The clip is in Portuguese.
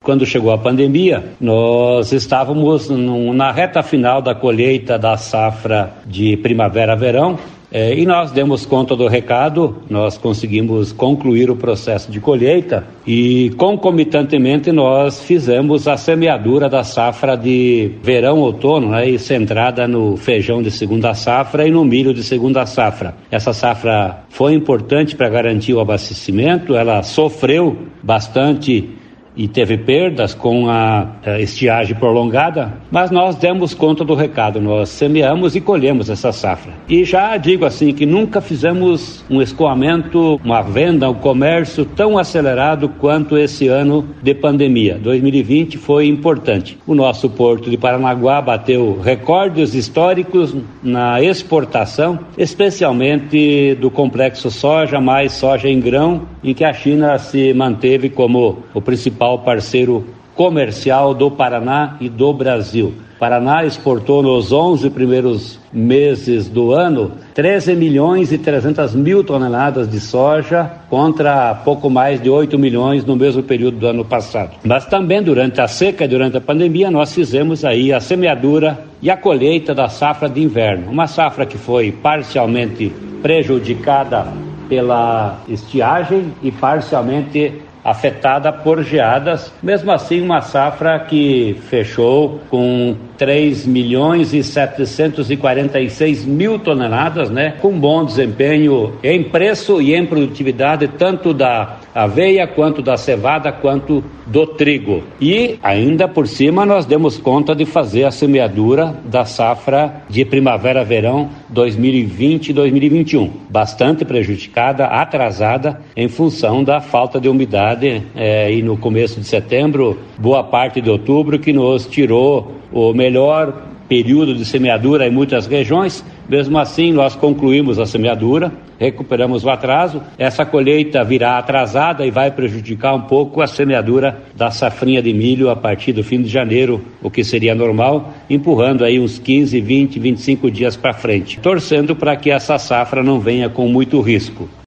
quando chegou a pandemia, nós estávamos na reta final da colheita da safra de primavera-verão, e nós demos conta do recado, nós conseguimos concluir o processo de colheita e concomitantemente nós fizemos a semeadura da safra de verão-outono, né, e centrada no feijão de segunda safra e no milho de segunda safra. Essa safra foi importante para garantir o abastecimento, ela sofreu bastante e teve perdas com a estiagem prolongada, mas nós demos conta do recado, nós semeamos e colhemos essa safra. E já digo assim que nunca fizemos um escoamento, uma venda, um comércio tão acelerado quanto esse ano de pandemia. 2020 foi importante. O nosso porto de Paranaguá bateu recordes históricos na exportação, especialmente do complexo soja, mais soja em grão, em que a China se manteve como o principal parceiro comercial do Paraná e do Brasil. Paraná exportou nos 11 primeiros meses do ano 13 milhões e 300 mil toneladas de soja contra pouco mais de 8 milhões no mesmo período do ano passado. Mas também durante a seca e durante a pandemia nós fizemos aí a semeadura e a colheita da safra de inverno. Uma safra que foi parcialmente prejudicada pela estiagem e parcialmente afetada por geadas, mesmo assim uma safra que fechou com 3 milhões e 746 mil toneladas, né, com bom desempenho em preço e em produtividade, tanto da aveia, quanto da cevada, quanto do trigo. E ainda por cima nós demos conta de fazer a semeadura da safra de primavera-verão 2020 e 2021, bastante prejudicada, atrasada em função da falta de umidade e no começo de setembro, boa parte de outubro, que nos tirou o melhor período de semeadura em muitas regiões. Mesmo assim, nós concluímos a semeadura, recuperamos o atraso. Essa colheita virá atrasada e vai prejudicar um pouco a semeadura da safrinha de milho a partir do fim de janeiro, o que seria normal, empurrando aí uns 15, 20, 25 dias para frente, torcendo para que essa safra não venha com muito risco.